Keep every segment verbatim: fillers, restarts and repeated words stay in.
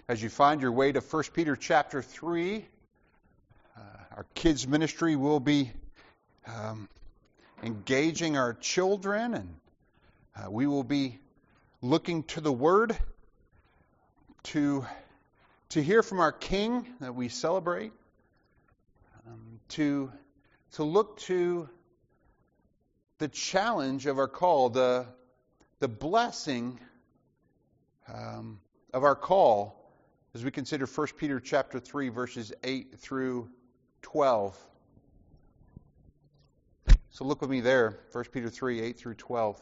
as you find your way to First Peter chapter three, uh, our kids ministry will be um, engaging our children, and uh, we will be looking to the Word to, to hear from our King that we celebrate, um, to, to look to the challenge of our call, the, the blessing um, of our call, as we consider First Peter chapter three, verses eight through twelve. So look with me there, First Peter three, eight through twelve.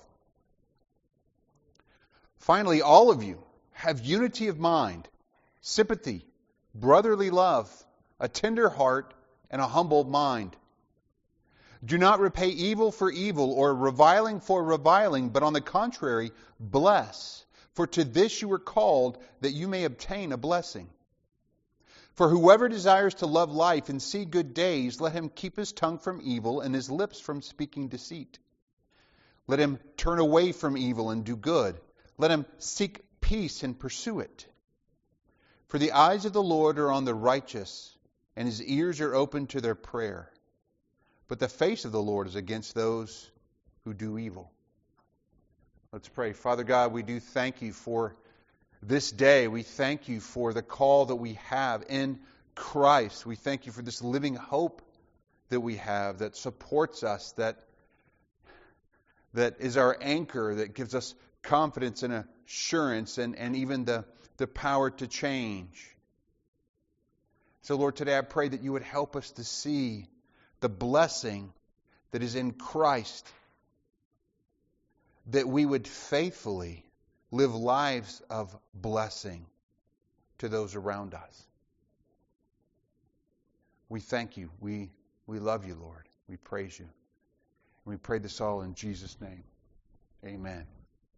Finally, all of you have unity of mind, sympathy, brotherly love, a tender heart, and a humble mind. Do not repay evil for evil or reviling for reviling, but on the contrary, bless. For to this you were called, that you may obtain a blessing. For whoever desires to love life and see good days, let him keep his tongue from evil and his lips from speaking deceit. Let him turn away from evil and do good. Let him seek peace and pursue it. For the eyes of the Lord are on the righteous, and his ears are open to their prayer. But the face of the Lord is against those who do evil. Let's pray. Father God, we do thank you for this day. We thank you for the call that we have in Christ. We thank you for this living hope that we have that supports us, that, that is our anchor, that gives us confidence and assurance and, and even the, the power to change. So Lord, today I pray that you would help us to see the blessing that is in Christ, that we would faithfully live lives of blessing to those around us. We thank you. We, we love you, Lord. We praise you. And we pray this all in Jesus' name. Amen.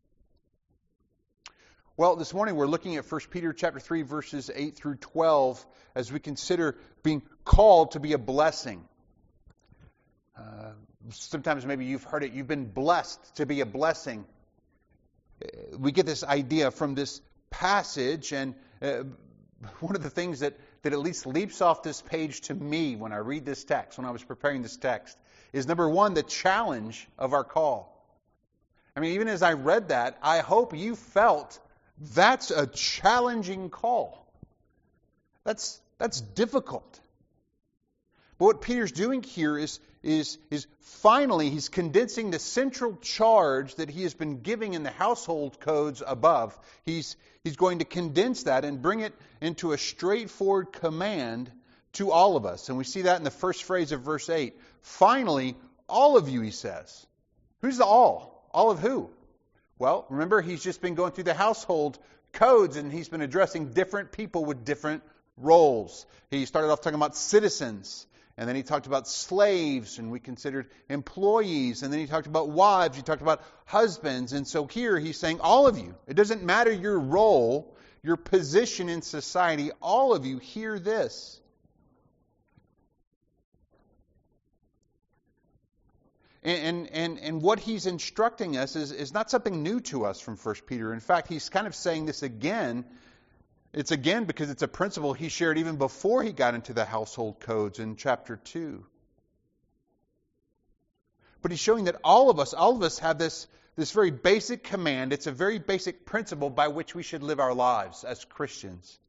Well, this morning we're looking at First Peter chapter three, verses eight through twelve, as we consider being called to be a blessing. Uh, sometimes maybe you've heard it, you've been blessed to be a blessing. We get this idea from this passage, and uh, one of the things that, that at least leaps off this page to me when I read this text, when I was preparing this text, is number one, the challenge of our call. I mean, even as I read that, I hope you felt that's a challenging call. That's, that's difficult. But what Peter's doing here is, is, is finally he's condensing the central charge that he has been giving in the household codes above. He's, he's going to condense that and bring it into a straightforward command to all of us. And we see that in the first phrase of verse eight. Finally, all of you, he says. Who's the all? All of who? Well, remember, he's just been going through the household codes and he's been addressing different people with different roles. He started off talking about citizens. And then he talked about slaves, and we considered employees. And then he talked about wives. He talked about husbands. And so here he's saying, all of you, it doesn't matter your role, your position in society, all of you hear this. And, and, and what he's instructing us is, is not something new to us from First Peter. In fact, he's kind of saying this again. It's again because it's a principle he shared even before he got into the household codes in chapter two. But he's showing that all of us, all of us have this, this very basic command. It's a very basic principle by which we should live our lives as Christians.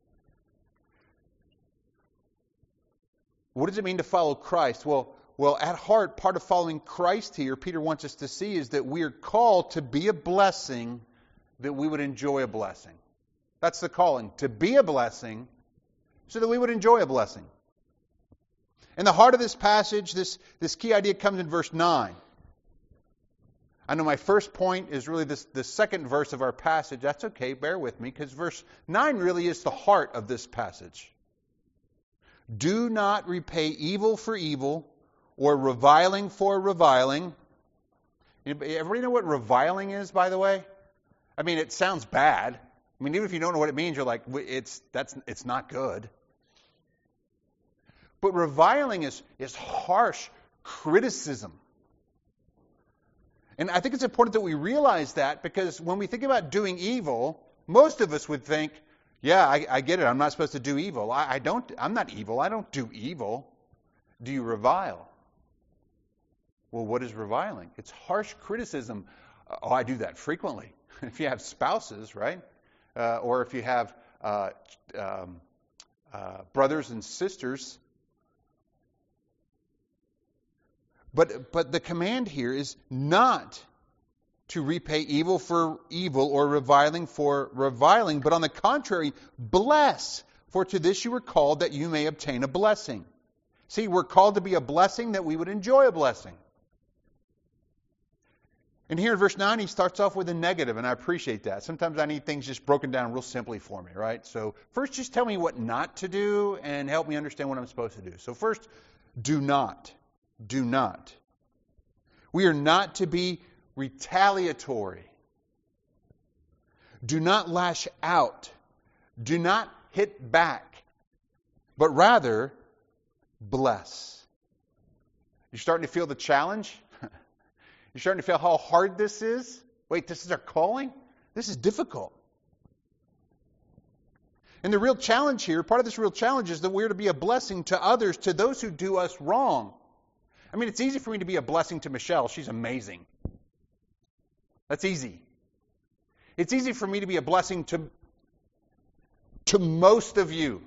What does it mean to follow Christ? Well, well, at heart, part of following Christ here, Peter wants us to see, is that we are called to be a blessing, that we would enjoy a blessing. That's the calling, to be a blessing so that we would enjoy a blessing. In the heart of this passage, this, this key idea comes in verse nine. I know my first point is really this, the second verse of our passage. That's okay, bear with me, because verse nine really is the heart of this passage. Do not repay evil for evil or reviling for reviling. Everybody know what reviling is, by the way? I mean, it sounds bad. I mean, even if you don't know what it means, you're like, it's that's it's not good. But reviling is, is harsh criticism. And I think it's important that we realize that, because when we think about doing evil, most of us would think, Yeah, I, I get it. I'm not supposed to do evil. I, I don't. I'm not evil. I don't do evil. Do you revile? Well, what is reviling? It's harsh criticism. Oh, I do that frequently. If you have spouses, right? Uh, or if you have uh, um, uh, brothers and sisters. But but the command here is not to repay evil for evil or reviling for reviling, but on the contrary, bless. For to this you were called, that you may obtain a blessing. See, we're called to be a blessing, that we would enjoy a blessing. And here in verse nine, he starts off with a negative, and I appreciate that. Sometimes I need things just broken down real simply for me, right? So first, just tell me what not to do and help me understand what I'm supposed to do. So first, do not. Do not. We are not to be retaliatory. Do not lash out. Do not hit back. But rather, bless. You're starting to feel the challenge? You're starting to feel how hard this is? Wait, this is our calling? This is difficult. And the real challenge here, part of this real challenge is that we're to be a blessing to others, to those who do us wrong. I mean, it's easy for me to be a blessing to Michelle. She's amazing. That's easy. It's easy for me to be a blessing to, to most of you.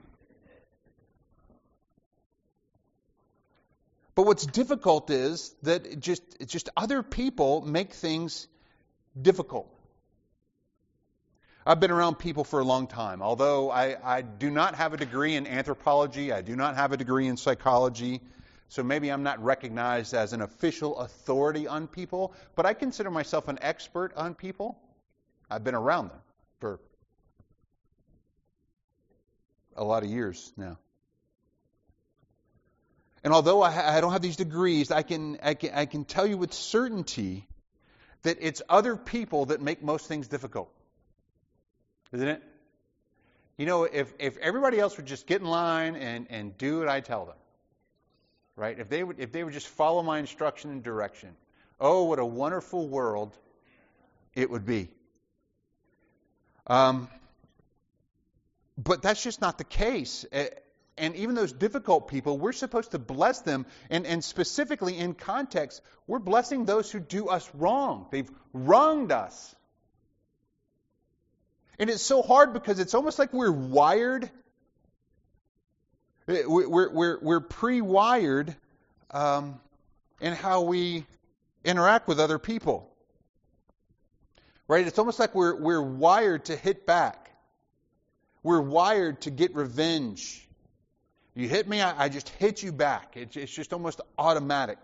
But what's difficult is that it just, it's just other people make things difficult. I've been around people for a long time. Although I, I do not have a degree in anthropology, I do not have a degree in psychology, so maybe I'm not recognized as an official authority on people, but I consider myself an expert on people. I've been around them for a lot of years now. And although I, ha- I don't have these degrees, I can, I can I can tell you with certainty that it's other people that make most things difficult. Isn't it? You know, if, if everybody else would just get in line and, and do what I tell them, right? If they would if they would just follow my instruction and direction, oh, what a wonderful world it would be. Um, but that's just not the case. And even those difficult people, we're supposed to bless them. And, and specifically in context, we're blessing those who do us wrong. They've wronged us. And it's so hard because it's almost like we're wired. We're, we're, we're pre-wired um, in how we interact with other people. Right? It's almost like we're, we're wired to hit back. We're wired to get revenge. You hit me, I, I just hit you back. It's, it's just almost automatic.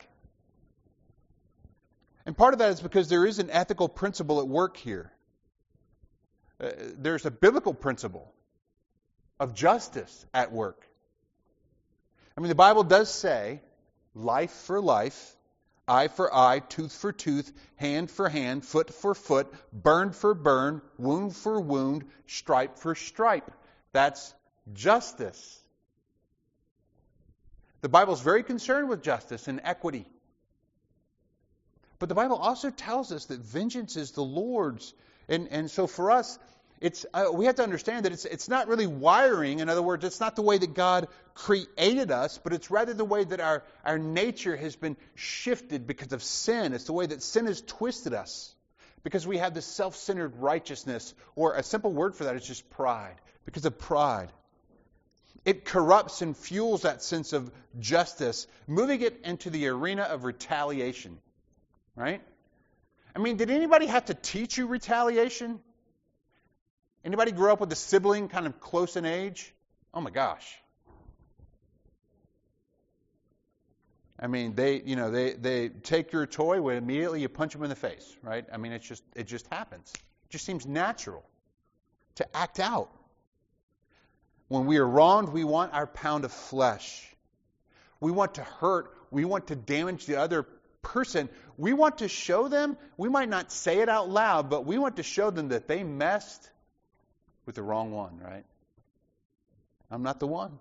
And part of that is because there is an ethical principle at work here. Uh, there's a biblical principle of justice at work. I mean, the Bible does say, life for life, eye for eye, tooth for tooth, hand for hand, foot for foot, burn for burn, wound for wound, stripe for stripe. That's justice. The Bible is very concerned with justice and equity. But the Bible also tells us that vengeance is the Lord's. And, and so for us, it's uh, we have to understand that it's it's not really wiring. In other words, it's not the way that God created us, but it's rather the way that our, our nature has been shifted because of sin. It's the way that sin has twisted us. Because we have this self-centered righteousness, or a simple word for that is just pride. Because of pride. It corrupts and fuels that sense of justice, moving it into the arena of retaliation. Right? I mean, did anybody have to teach you retaliation? Anybody grow up with a sibling kind of close in age? Oh my gosh. I mean, they, you know, they, they take your toy, when immediately you punch them in the face, right? I mean, it's just, it just happens. It just seems natural to act out. When we are wronged, we want our pound of flesh. We want to hurt. We want to damage the other person. We want to show them, we might not say it out loud, but we want to show them that they messed with the wrong one, right? I'm not the one.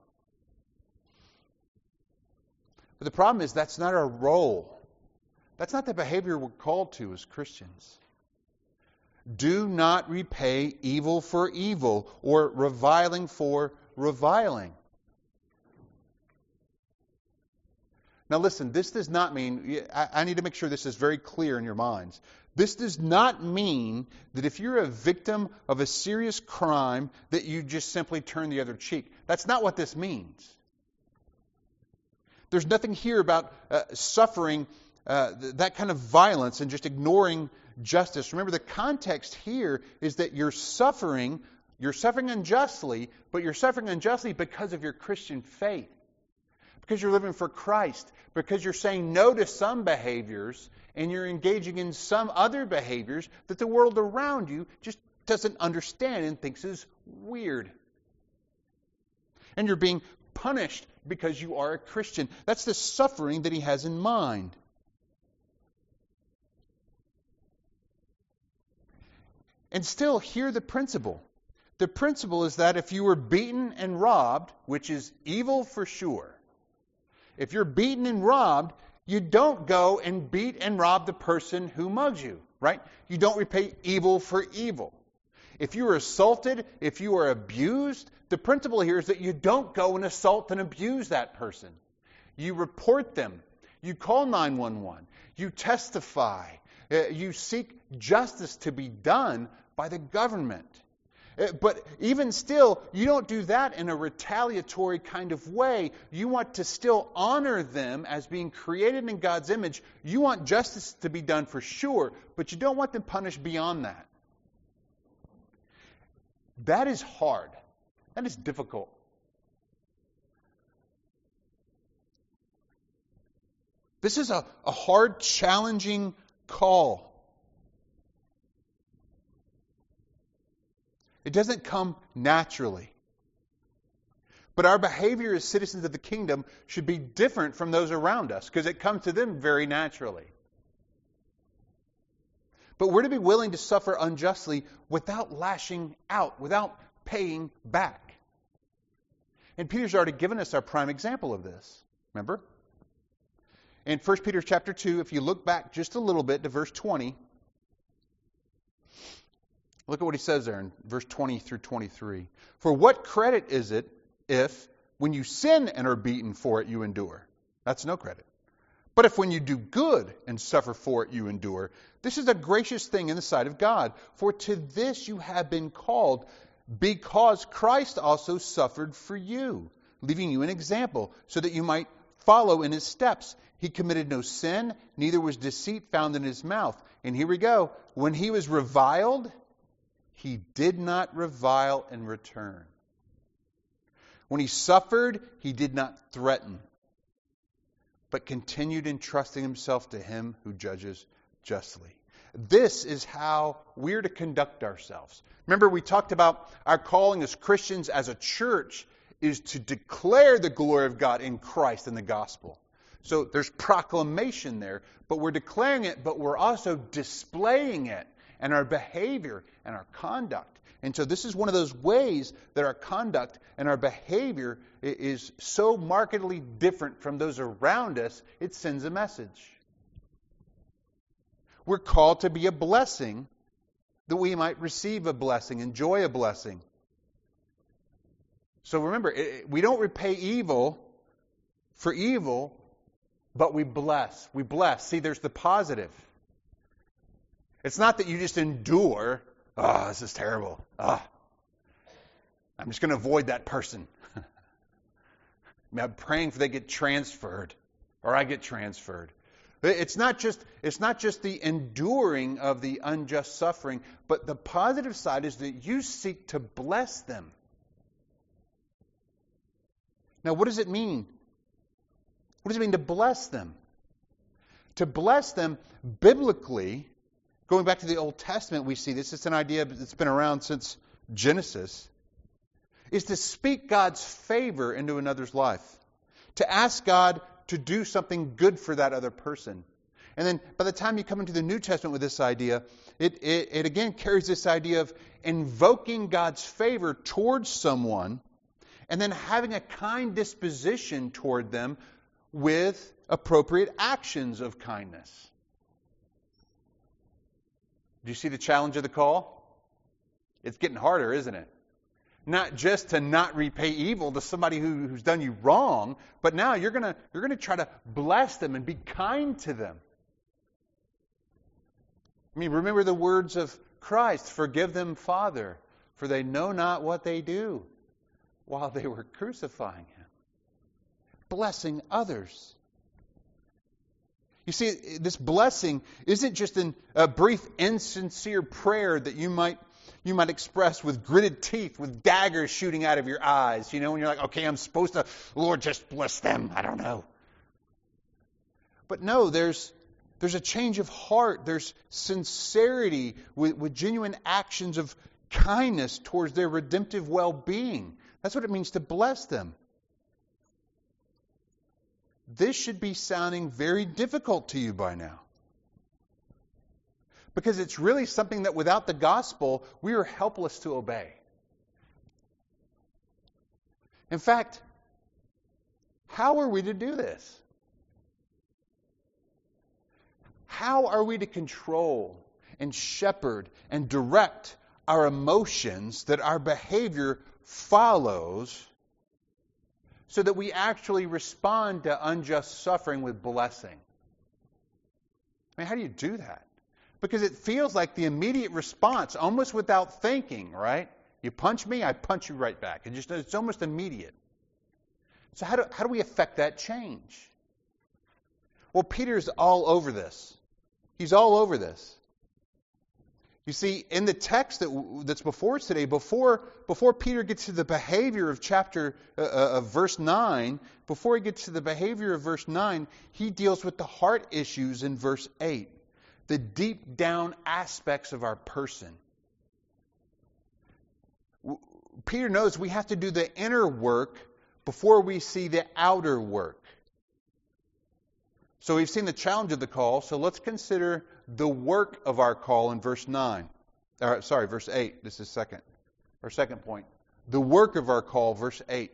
But the problem is that's not our role. That's not the behavior we're called to as Christians. Do not repay evil for evil or reviling for reviling. Now listen, this does not mean, I, I need to make sure this is very clear in your minds. This does not mean that if you're a victim of a serious crime that you just simply turn the other cheek. That's not what this means. There's nothing here about uh, suffering uh, th- that kind of violence and just ignoring justice. Remember, the context here is that you're suffering, you're suffering unjustly, but you're suffering unjustly because of your Christian faith. Because you're living for Christ. Because you're saying no to some behaviors and you're engaging in some other behaviors that the world around you just doesn't understand and thinks is weird. And you're being punished because you are a Christian. That's the suffering that he has in mind. And still, hear the principle. The principle is that if you were beaten and robbed, which is evil for sure, if you're beaten and robbed, you don't go and beat and rob the person who mugs you, right? You don't repay evil for evil. If you are assaulted, if you are abused, the principle here is that you don't go and assault and abuse that person. You report them. You call nine one one. You testify. Uh, you seek justice to be done by the government. Uh, but even still, you don't do that in a retaliatory kind of way. You want to still honor them as being created in God's image. You want justice to be done for sure, but you don't want them punished beyond that. That is hard. That is difficult. This is a, a hard, challenging call. It doesn't come naturally. But our behavior as citizens of the kingdom should be different from those around us because it comes to them very naturally. But we're to be willing to suffer unjustly without lashing out, without paying back. And Peter's already given us our prime example of this. Remember? In First Peter chapter two, if you look back just a little bit to verse twenty, look at what he says there in verse twenty through twenty-three. For what credit is it if, when you sin and are beaten for it, you endure? That's no credit. But if when you do good and suffer for it, you endure, this is a gracious thing in the sight of God. For to this you have been called, because Christ also suffered for you, leaving you an example, so that you might follow in his steps. He committed no sin, neither was deceit found in his mouth. And here we go. When he was reviled, he did not revile in return. When he suffered, he did not threaten, but continued entrusting himself to him who judges justly. This is how we're to conduct ourselves. Remember, we talked about our calling as Christians, as a church, is to declare the glory of God in Christ and the gospel. So there's proclamation there, but we're declaring it, but we're also displaying it in our behavior and our conduct. And so this is one of those ways that our conduct and our behavior is so markedly different from those around us, it sends a message. We're called to be a blessing that we might receive a blessing, enjoy a blessing. So remember, we don't repay evil for evil, but we bless. We bless. See, there's the positive. It's not that you just endure. Oh, this is terrible. Oh, I'm just going to avoid that person. I'm praying for they get transferred, or I get transferred. It's not just it's not just the enduring of the unjust suffering, but the positive side is that you seek to bless them. Now, what does it mean? What does it mean to bless them? To bless them biblically, going back to the Old Testament, we see this. It's an idea that's been around since Genesis, is to speak God's favor into another's life. To ask God to do something good for that other person. And then by the time you come into the New Testament with this idea, it, it, it again carries this idea of invoking God's favor towards someone and then having a kind disposition toward them with appropriate actions of kindness. Do you see the challenge of the call? It's getting harder, isn't it? Not just to not repay evil to somebody who, who's done you wrong, but now you're gonna you're gonna try to bless them and be kind to them. I mean, remember the words of Christ, "Forgive them, Father, for they know not what they do," while they were crucifying him. Blessing others. You see, this blessing isn't just in a brief, insincere prayer that you might you might express with gritted teeth, with daggers shooting out of your eyes. You know, when you're like, okay, I'm supposed to, Lord, just bless them. I don't know. But no, there's there's a change of heart. There's sincerity with, with genuine actions of kindness towards their redemptive well-being. That's what it means to bless them. This should be sounding very difficult to you by now. Because it's really something that without the gospel, we are helpless to obey. In fact, how are we to do this? How are we to control and shepherd and direct our emotions that our behavior follows so that we actually respond to unjust suffering with blessing? I mean, how do you do that? Because it feels like the immediate response, almost without thinking, right? You punch me, I punch you right back. It just, it's almost immediate. So how do, how do we affect that change? Well, Peter's all over this. He's all over this. You see, in the text that, that's before us today, before, before Peter gets to the behavior of chapter uh, of verse nine, before he gets to the behavior of verse nine, he deals with the heart issues in verse eight, the deep down aspects of our person. Peter knows we have to do the inner work before we see the outer work. So we've seen the challenge of the call, so let's consider the work of our call in verse nine. Or, sorry, verse eight. This is second. Our second point. The work of our call, verse eight.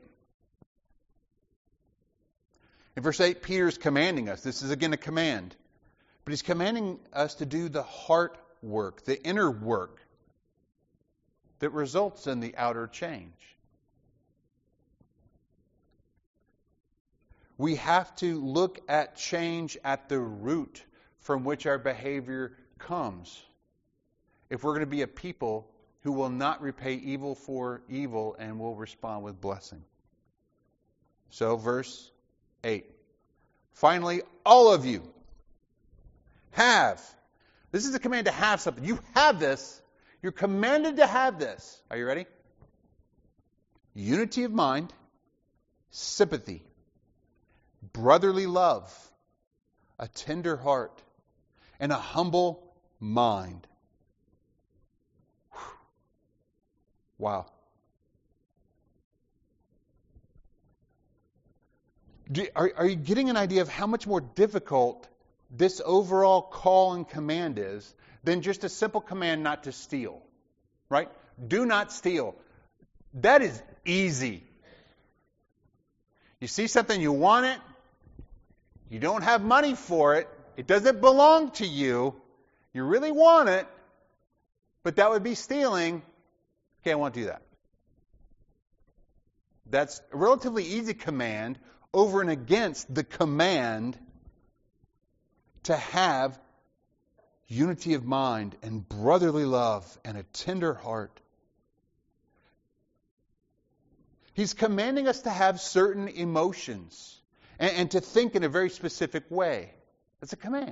In verse eight, Peter is commanding us. This is again a command. But he's commanding us to do the heart work, the inner work that results in the outer change. We have to look at change at the root from which our behavior comes. If we're going to be a people who will not repay evil for evil and will respond with blessing. So, verse eight. Finally, all of you have. This is a command to have something. You have this. You're commanded to have this. Are you ready? Unity of mind, sympathy, brotherly love, a tender heart, and a humble mind. Whew. Wow. Do, are, are you getting an idea of how much more difficult this overall call and command is than just a simple command not to steal? Right? Do not steal. That is easy. You see something, you want it, you don't have money for it, it doesn't belong to you, you really want it, but that would be stealing. Okay, I won't do that. That's a relatively easy command over and against the command to have unity of mind and brotherly love and a tender heart. He's commanding us to have certain emotions and, and to think in a very specific way. That's a command.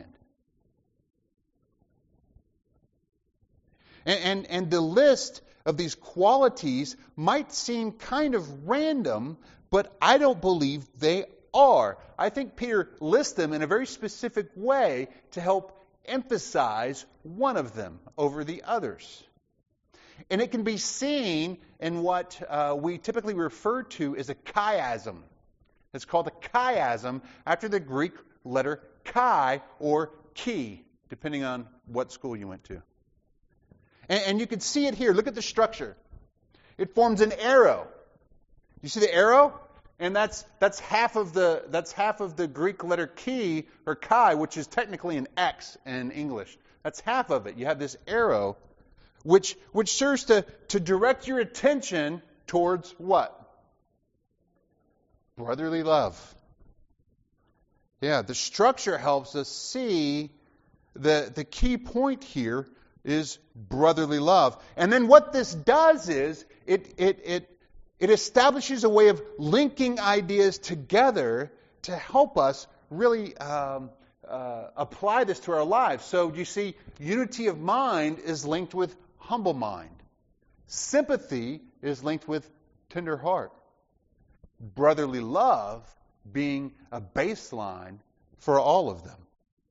And, and, and the list of these qualities might seem kind of random, but I don't believe they are. I think Peter lists them in a very specific way to help emphasize one of them over the others. And it can be seen in what uh, we typically refer to as a chiasm. It's called a chiasm after the Greek letter chi or chi, depending on what school you went to. And, and you can see it here. Look at the structure. It forms an arrow. You see the arrow? And that's that's half of the that's half of the Greek letter chi or chi, which is technically an X in English. That's half of it. You have this arrow, which which serves to, to direct your attention towards what? Brotherly love. Yeah, the structure helps us see the, the key point here is brotherly love. And then what this does is it it it it establishes a way of linking ideas together to help us really um, uh, apply this to our lives. So you see, unity of mind is linked with humble mind. Sympathy is linked with tender heart. Brotherly love being a baseline for all of them.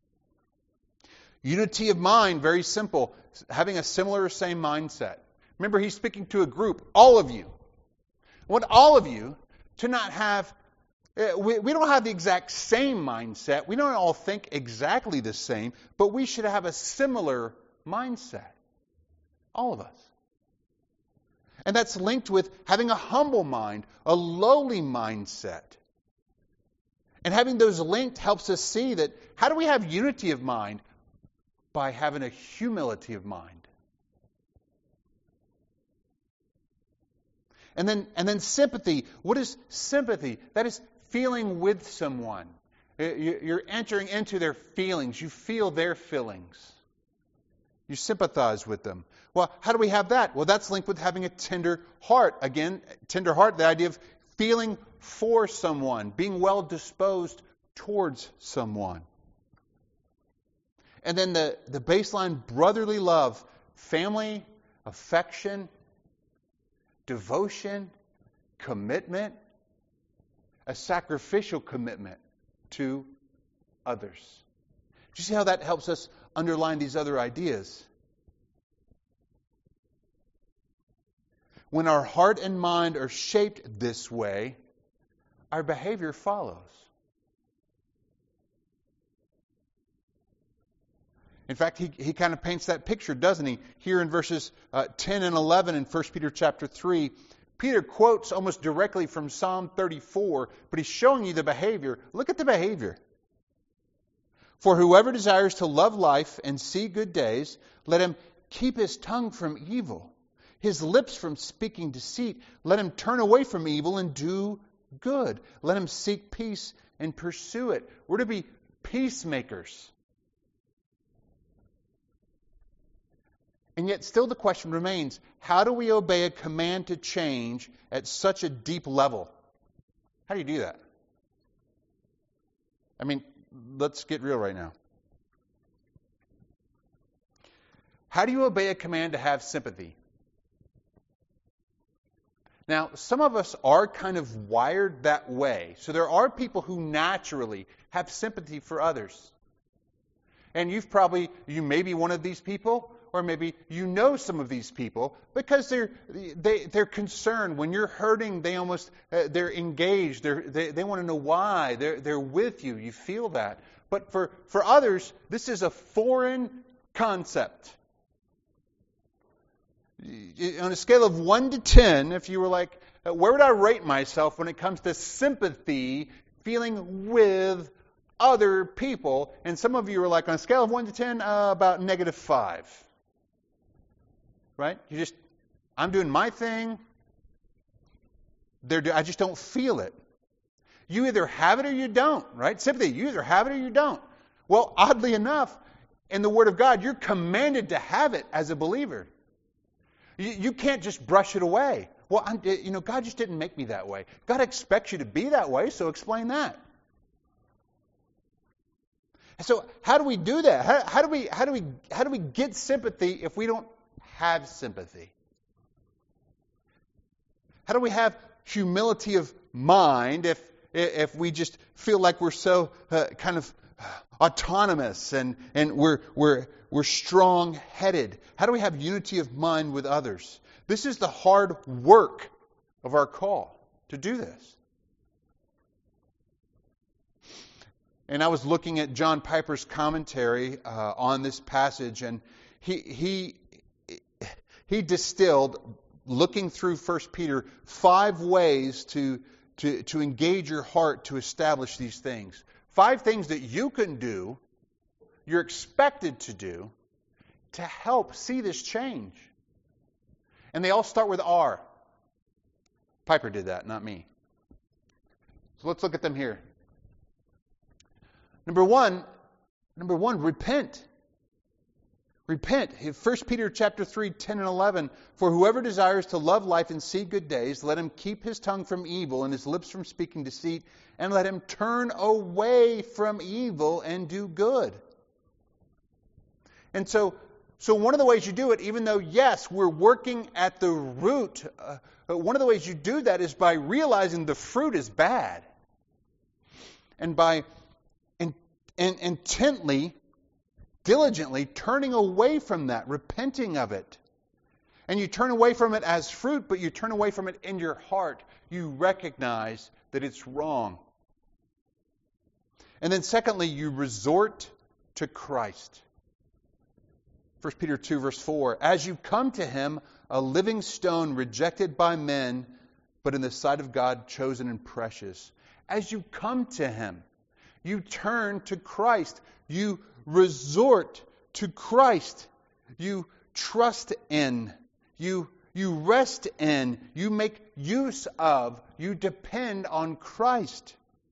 Unity of mind, very simple, having a similar or same mindset. Remember, he's speaking to a group, all of you. I want all of you to not have, we, we don't have the exact same mindset. We don't all think exactly the same, but we should have a similar mindset. All of us. And that's linked with having a humble mind, a lowly mindset. And having those linked helps us see that, how do we have unity of mind? By having a humility of mind. And then, and then sympathy. What is sympathy? That is feeling with someone. You're entering into their feelings. You feel their feelings. You sympathize with them. Well, how do we have that? Well, that's linked with having a tender heart. Again, tender heart, the idea of feeling for someone, being well disposed towards someone. And then the, the baseline brotherly love, family, affection, devotion, commitment, a sacrificial commitment to others. Do you see how that helps us underline these other ideas? When our heart and mind are shaped this way, our behavior follows. In fact, he, he kind of paints that picture, doesn't he? Here in verses uh, ten and eleven in First Peter chapter three, Peter quotes almost directly from Psalm thirty-four, but he's showing you the behavior. Look at the behavior. For whoever desires to love life and see good days, let him keep his tongue from evil, his lips from speaking deceit. Let him turn away from evil and do good. Let him seek peace and pursue it. We're to be peacemakers. And yet still the question remains, how do we obey a command to change at such a deep level? How do you do that? I mean, let's get real right now. How do you obey a command to have sympathy? Now, some of us are kind of wired that way. So there are people who naturally have sympathy for others. And you've probably, you may be one of these people, or maybe you know some of these people, because they're they they're concerned when you're hurting. They almost uh, they're engaged. They're, they they want to know why. They're they're with you. You feel that. But for for others, this is a foreign concept. On a scale of one to ten, if you were like, where would I rate myself when it comes to sympathy, feeling with other people? And some of you are like, on a scale of one to ten, uh, about negative five. Right? You just, I'm doing my thing. They're, I just don't feel it. You either have it or you don't, right? Sympathy, you either have it or you don't. Well, oddly enough, in the Word of God, you're commanded to have it as a believer. You, you can't just brush it away. Well, I'm, you know, God just didn't make me that way. God expects you to be that way, so explain that. So, how do we do that? How, how do we, how do we, how do we get sympathy if we don't have sympathy? How do we have humility of mind if if we just feel like we're so uh, kind of autonomous and and we're we're we're strong-headed? How do we have unity of mind with others? This is the hard work of our call to do this. And I was looking at John Piper's commentary uh, on this passage, and he he he distilled, looking through First Peter, five ways to to to engage your heart to establish these things. Five things that you can do, you're expected to do, to help see this change. And they all start with R. Piper did that, not me. So let's look at them here. Number one, number one, repent. Repent. First Peter chapter three, ten and eleven. For whoever desires to love life and see good days, let him keep his tongue from evil and his lips from speaking deceit, and let him turn away from evil and do good. And so, so one of the ways you do it, even though, yes, we're working at the root, uh, one of the ways you do that is by realizing the fruit is bad. And by in, in, intently, diligently turning away from that, repenting of it. And you turn away from it as fruit, but you turn away from it in your heart. You recognize that it's wrong. And then secondly, you resort to Christ. First Peter two, verse four. As you come to him, a living stone rejected by men, but in the sight of God chosen and precious. As you come to him, you turn to Christ. You resort to Christ. You trust in. You, you rest in. You make use of. You depend on Christ.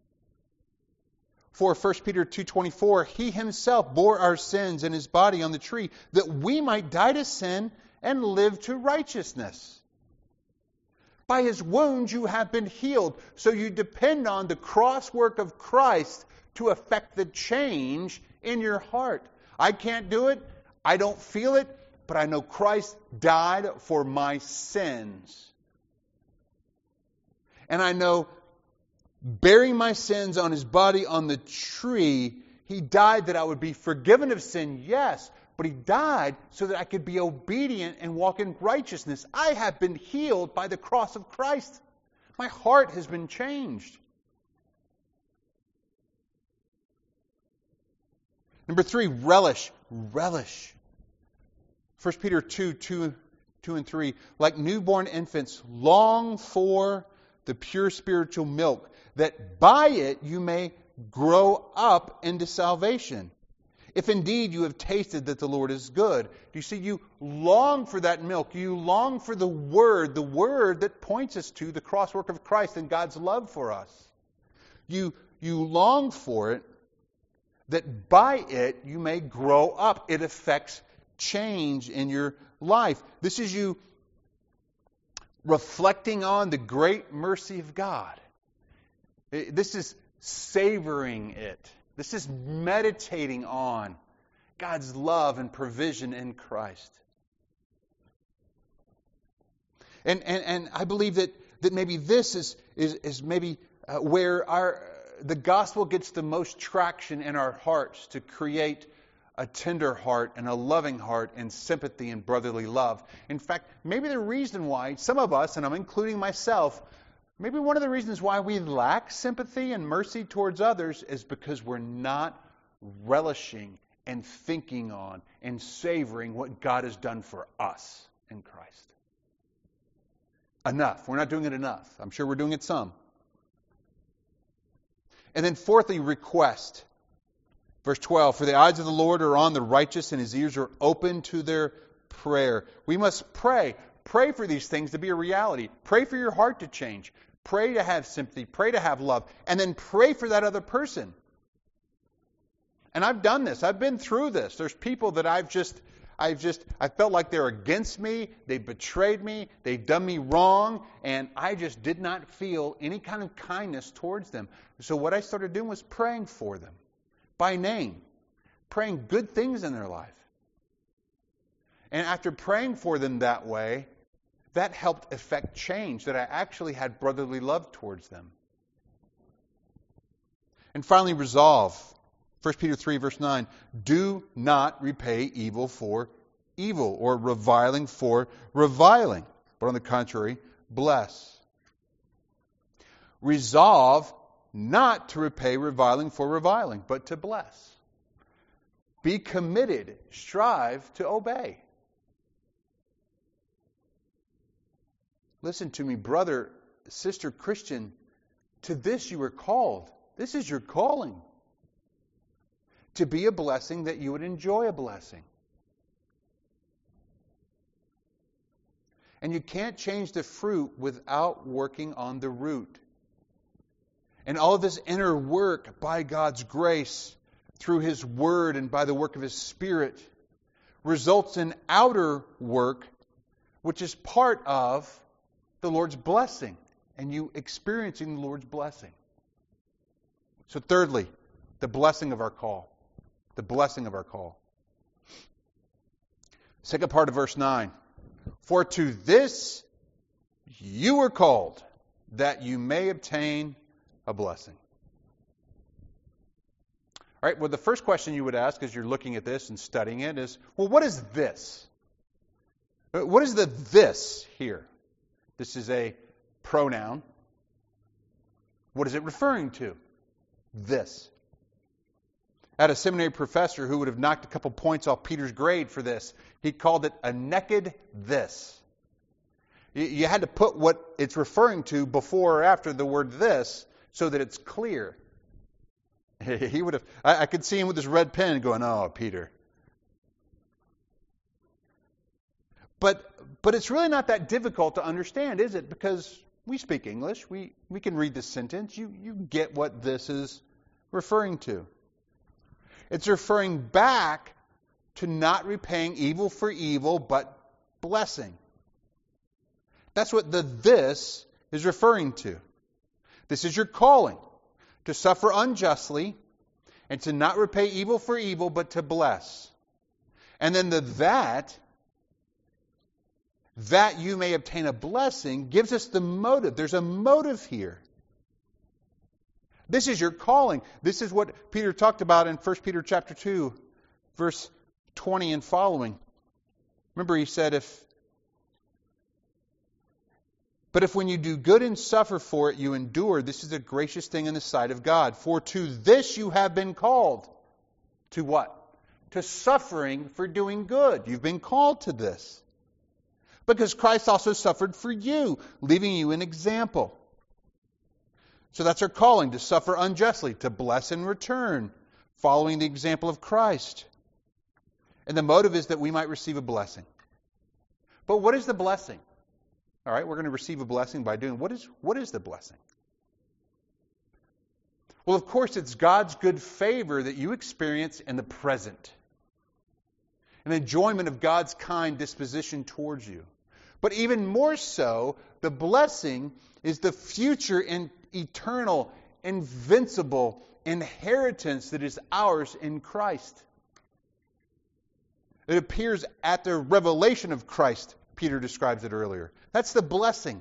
For First Peter two twenty-four, he himself bore our sins in his body on the tree, that we might die to sin and live to righteousness. By his wounds you have been healed. So you depend on the cross work of Christ to affect the change in your heart. I can't do it. I don't feel it. But I know Christ died for my sins. And I know, bearing my sins on his body on the tree, he died that I would be forgiven of sin, yes. But he died so that I could be obedient and walk in righteousness. I have been healed by the cross of Christ. My heart has been changed. Number three, relish. Relish. First Peter two, two, two and three. Like newborn infants, long for the pure spiritual milk, that by it you may grow up into salvation. If indeed you have tasted that the Lord is good. Do you see, you long for that milk. You long for the Word, the Word that points us to the cross work of Christ and God's love for us. You, you long for it, that by it you may grow up. It affects change in your life. This is you reflecting on the great mercy of God. This is savoring it. This is meditating on God's love and provision in Christ. And and, and I believe that, that maybe this is, is, is maybe uh, where our the gospel gets the most traction in our hearts to create a tender heart and a loving heart and sympathy and brotherly love. In fact, maybe the reason why some of us, and I'm including myself, maybe one of the reasons why we lack sympathy and mercy towards others is because we're not relishing and thinking on and savoring what God has done for us in Christ. Enough. We're not doing it enough. I'm sure we're doing it some. And then fourthly, request. Verse twelve, for the eyes of the Lord are on the righteous and his ears are open to their prayer. We must pray. Pray for these things to be a reality. Pray for your heart to change. Pray to have sympathy. Pray to have love. And then pray for that other person. And I've done this. I've been through this. There's people that I've just, I've just, I felt like they're against me. They betrayed me. They've done me wrong. And I just did not feel any kind of kindness towards them. So what I started doing was praying for them by name. Praying good things in their life. And after praying for them that way, that helped effect change, that I actually had brotherly love towards them. And finally, resolve. First Peter three, verse nine. Do not repay evil for evil, or reviling for reviling, but on the contrary, bless. Resolve not to repay reviling for reviling, but to bless. Be committed. Strive to obey. Listen to me, brother, sister, Christian. To this you were called. This is your calling. To be a blessing that you would enjoy a blessing. And you can't change the fruit without working on the root. And all of this inner work by God's grace, through His Word and by the work of His Spirit, results in outer work, which is part of the Lord's blessing, and you experiencing the Lord's blessing. So thirdly, the blessing of our call. The blessing of our call. Second part of verse nine. For to this you were called, that you may obtain a blessing. All right, well, the first question you would ask as you're looking at this and studying it is, well, what is this? What is the this here? This is a pronoun. What is it referring to? This. I had a seminary professor who would have knocked a couple points off Peter's grade for this. He called it a naked this. You had to put what it's referring to before or after the word this so that it's clear. He would have. I, I could see him with his red pen going, "Oh, Peter." But but it's really not that difficult to understand, is it? Because we speak English. We we can read this sentence. You you get what this is referring to. It's referring back to not repaying evil for evil, but blessing. That's what the this is referring to. This is your calling, to suffer unjustly and to not repay evil for evil, but to bless. And then the that, that you may obtain a blessing, gives us the motive. There's a motive here. This is your calling. This is what Peter talked about in First Peter chapter two, verse twenty and following. Remember, he said, if But if when you do good and suffer for it, you endure, this is a gracious thing in the sight of God. For to this you have been called. To what? To suffering for doing good. You've been called to this. Because Christ also suffered for you, leaving you an example. So that's our calling, to suffer unjustly, to bless in return, following the example of Christ. And the motive is that we might receive a blessing. But what is the blessing? All right, we're going to receive a blessing by doing. What is, what is the blessing? Well, of course, it's God's good favor that you experience in the present. An enjoyment of God's kind disposition towards you. But even more so, the blessing is the future and eternal, invincible inheritance that is ours in Christ. It appears at the revelation of Christ. Peter describes it earlier. That's the blessing.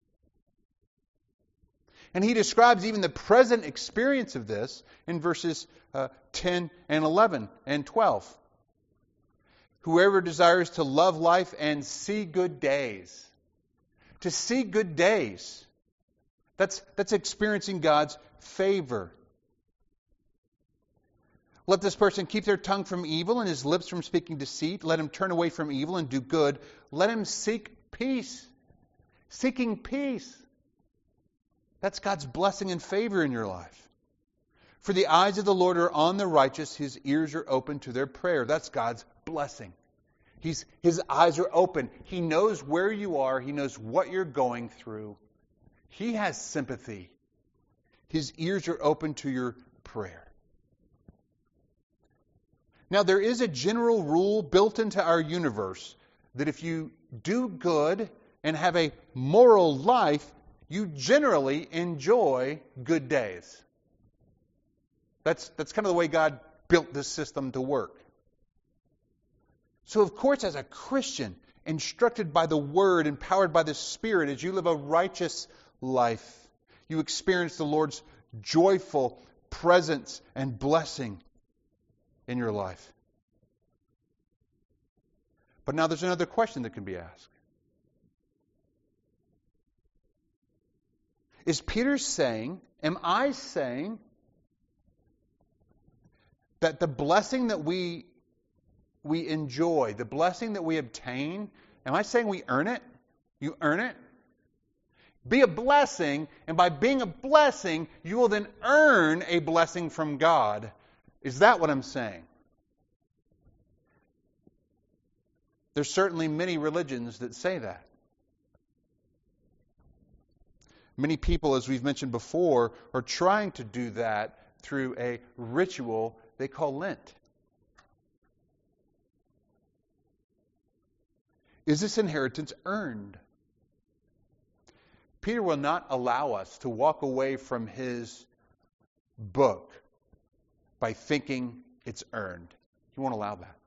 And he describes even the present experience of this in verses uh, ten and eleven and twelve. Whoever desires to love life and see good days. To see good days. That's, that's experiencing God's favor. Let this person keep their tongue from evil and his lips from speaking deceit. Let him turn away from evil and do good. Let him seek peace. Seeking peace. That's God's blessing and favor in your life. For the eyes of the Lord are on the righteous. His ears are open to their prayer. That's God's blessing. He's, his eyes are open. He knows where you are. He knows what you're going through. He has sympathy. His ears are open to your prayer. Now, there is a general rule built into our universe that if you do good and have a moral life, you generally enjoy good days. That's, that's kind of the way God built this system to work. So, of course, as a Christian, instructed by the Word, empowered by the Spirit, as you live a righteous life, you experience the Lord's joyful presence and blessing in your life. But now there's another question that can be asked. Is Peter saying, am I saying, that the blessing that we we enjoy, the blessing that we obtain, am I saying we earn it? You earn it? Be a blessing, and by being a blessing, you will then earn a blessing from God. Is that what I'm saying? There's certainly many religions that say that. Many people, as we've mentioned before, are trying to do that through a ritual they call Lent. Is this inheritance earned? Peter will not allow us to walk away from his book by thinking it's earned. He won't allow that.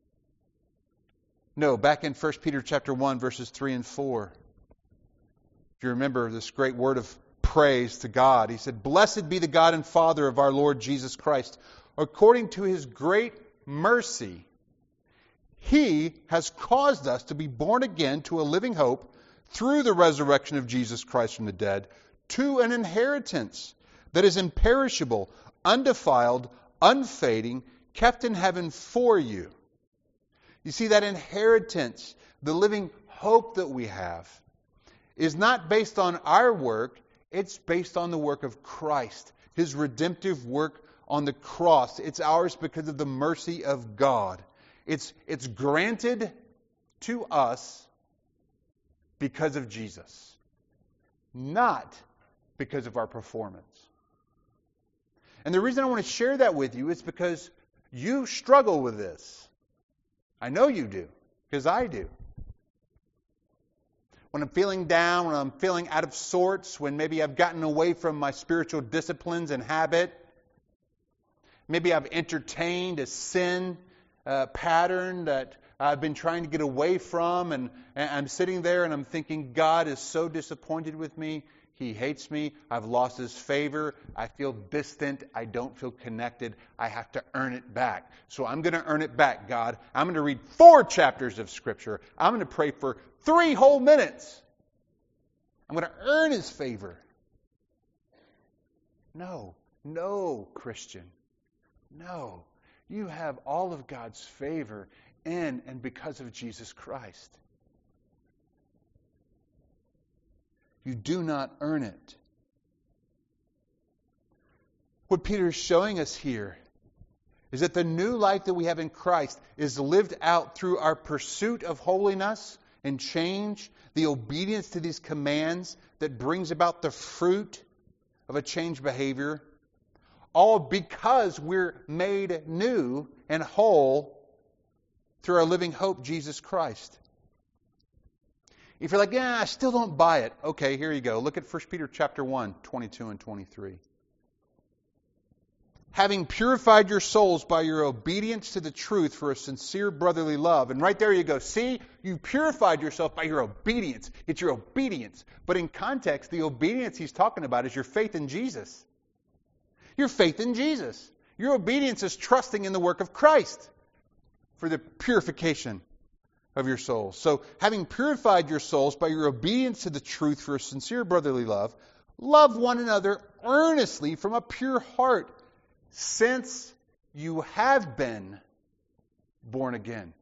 No, back in First Peter chapter one, verses three and four, if you remember this great word of praise to God, he said, "Blessed be the God and Father of our Lord Jesus Christ. According to his great mercy, he has caused us to be born again to a living hope through the resurrection of Jesus Christ from the dead, to an inheritance that is imperishable, undefiled, unfading, kept in heaven for you." You see, that inheritance, the living hope that we have, is not based on our work, it's based on the work of Christ, his redemptive work on the cross. It's ours because of the mercy of God. It's, it's granted to us because of Jesus, not because of our performance. And the reason I want to share that with you is because you struggle with this. I know you do, because I do. When I'm feeling down, when I'm feeling out of sorts, when maybe I've gotten away from my spiritual disciplines and habit, maybe I've entertained a sin uh, pattern that I've been trying to get away from, and, and I'm sitting there and I'm thinking, God is so disappointed with me. He hates me. I've lost his favor. I feel distant. I don't feel connected. I have to earn it back. So I'm going to earn it back, God. I'm going to read four chapters of Scripture. I'm going to pray for three whole minutes. I'm going to earn his favor. No, no, Christian. No. You have all of God's favor in and because of Jesus Christ. You do not earn it. What Peter is showing us here is that the new life that we have in Christ is lived out through our pursuit of holiness and change, the obedience to these commands that brings about the fruit of a changed behavior, all because we're made new and whole through our living hope, Jesus Christ. If you're like, yeah, I still don't buy it. Okay, here you go. Look at First Peter chapter one, twenty-two and twenty-three. Having purified your souls by your obedience to the truth for a sincere brotherly love. And right there you go. See, you purified yourself by your obedience. It's your obedience. But in context, the obedience he's talking about is your faith in Jesus. Your faith in Jesus. Your obedience is trusting in the work of Christ for the purification of your souls. So, having purified your souls by your obedience to the truth for a sincere brotherly love, love one another earnestly from a pure heart, since you have been born again.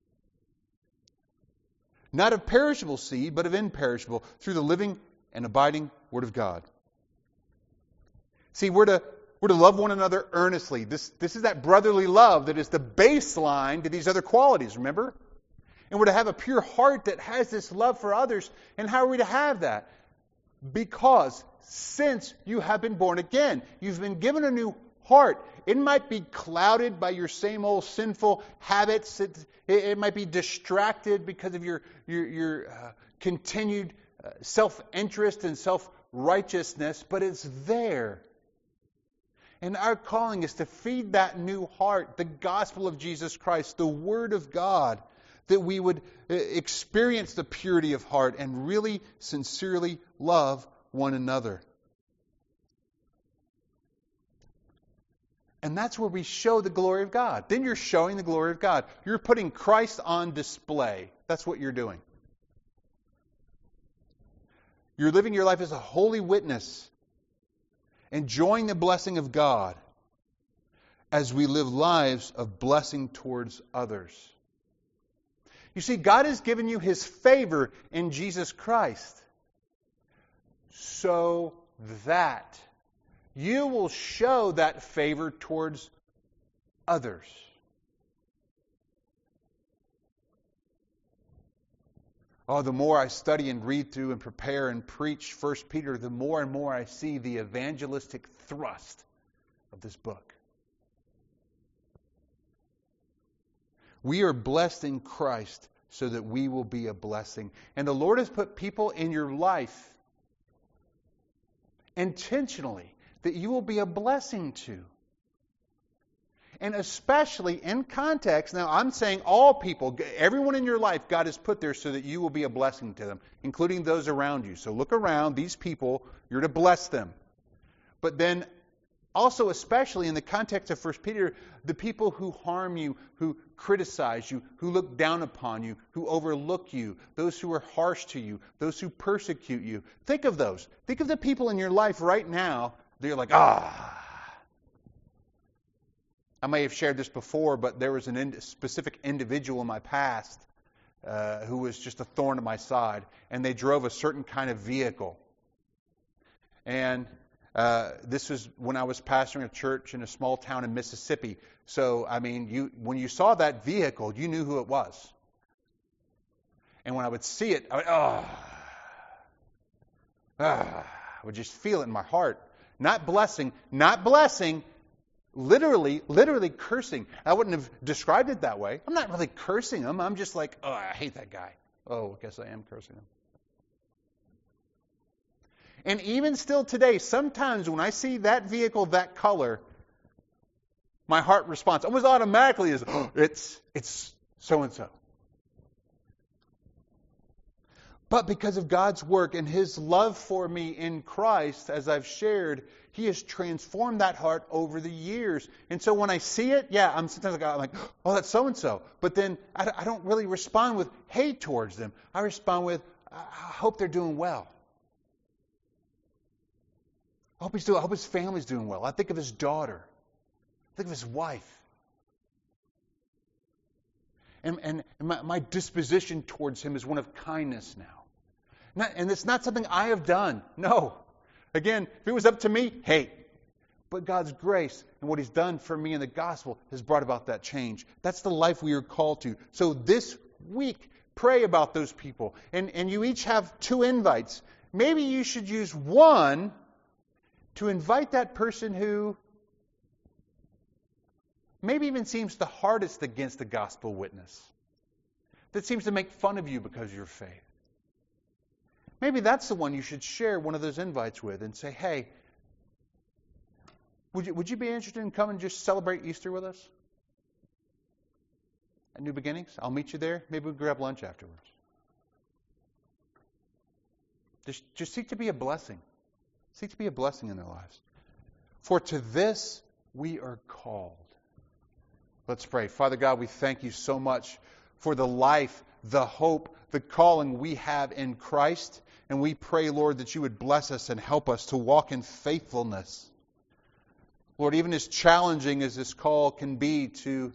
Not of perishable seed, but of imperishable, through the living and abiding Word of God. See, we're to, we're to love one another earnestly. This, this is that brotherly love that is the baseline to these other qualities, remember? And we're to have a pure heart that has this love for others. And how are we to have that? Because since you have been born again, you've been given a new heart. It might be clouded by your same old sinful habits. It, it, it might be distracted because of your, your, your uh, continued uh, self-interest and self-righteousness, but it's there. And our calling is to feed that new heart, the gospel of Jesus Christ, the Word of God, that we would experience the purity of heart and really sincerely love one another. And that's where we show the glory of God. Then you're showing the glory of God. You're putting Christ on display. That's what you're doing. You're living your life as a holy witness, enjoying the blessing of God as we live lives of blessing towards others. You see, God has given you His favor in Jesus Christ so that you will show that favor towards others. Oh, the more I study and read through and prepare and preach First Peter, the more and more I see the evangelistic thrust of this book. We are blessed in Christ so that we will be a blessing. And the Lord has put people in your life intentionally that you will be a blessing to. And especially in context, now I'm saying all people, everyone in your life, God has put there so that you will be a blessing to them, including those around you. So look around, these people, you're to bless them. But then also, especially in the context of First Peter, the people who harm you, who criticize you, who look down upon you, who overlook you, those who are harsh to you, those who persecute you. Think of those. Think of the people in your life right now that you're like, ah. I may have shared this before, but there was a in, specific individual in my past uh, who was just a thorn in my side, and they drove a certain kind of vehicle. And uh, this was when I was pastoring a church in a small town in Mississippi. So, I mean, you when you saw that vehicle, you knew who it was. And when I would see it, I would, oh, ah, I would just feel it in my heart. Not blessing, not blessing, Literally, literally cursing. I wouldn't have described it that way. I'm not really cursing him. I'm just like, oh, I hate that guy. Oh, I guess I am cursing him. And even still today, sometimes when I see that vehicle, that color, my heart response almost automatically is, oh, it's it's so-and-so. But because of God's work and His love for me in Christ, as I've shared, He has transformed that heart over the years. And so when I see it, yeah, I'm sometimes like, I'm like, oh, that's so-and-so. But then I, I don't really respond with hate towards them. I respond with, I hope they're doing well. I hope he's doing, I hope his family's doing well. I think of his daughter. I think of his wife. And, and, and my, my disposition towards him is one of kindness now. Not, and it's not something I have done. No. Again, if it was up to me, hate. But God's grace and what He's done for me in the gospel has brought about that change. That's the life we are called to. So this week, pray about those people. And, and you each have two invites. Maybe you should use one to invite that person who maybe even seems the hardest against the gospel witness. That seems to make fun of you because of your faith. Maybe that's the one you should share one of those invites with and say, hey, would you, would you be interested in coming and just celebrate Easter with us? At New Beginnings? I'll meet you there. Maybe we'll grab lunch afterwards. Just, just seek to be a blessing. Seek to be a blessing in their lives. For to this we are called. Let's pray. Father God, we thank you so much for the life, the hope, the calling we have in Christ. And we pray, Lord, that you would bless us and help us to walk in faithfulness. Lord, even as challenging as this call can be to,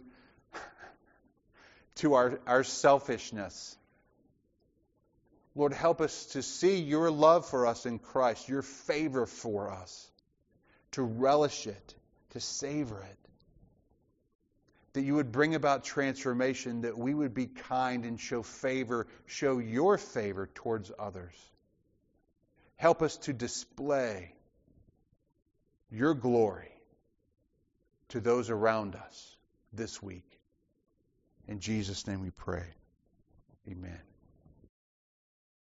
to our, our selfishness, Lord, help us to see your love for us in Christ, your favor for us, to relish it, to savor it. That you would bring about transformation, that we would be kind and show favor, show your favor towards others. Help us to display your glory to those around us this week. In Jesus' name we pray. Amen.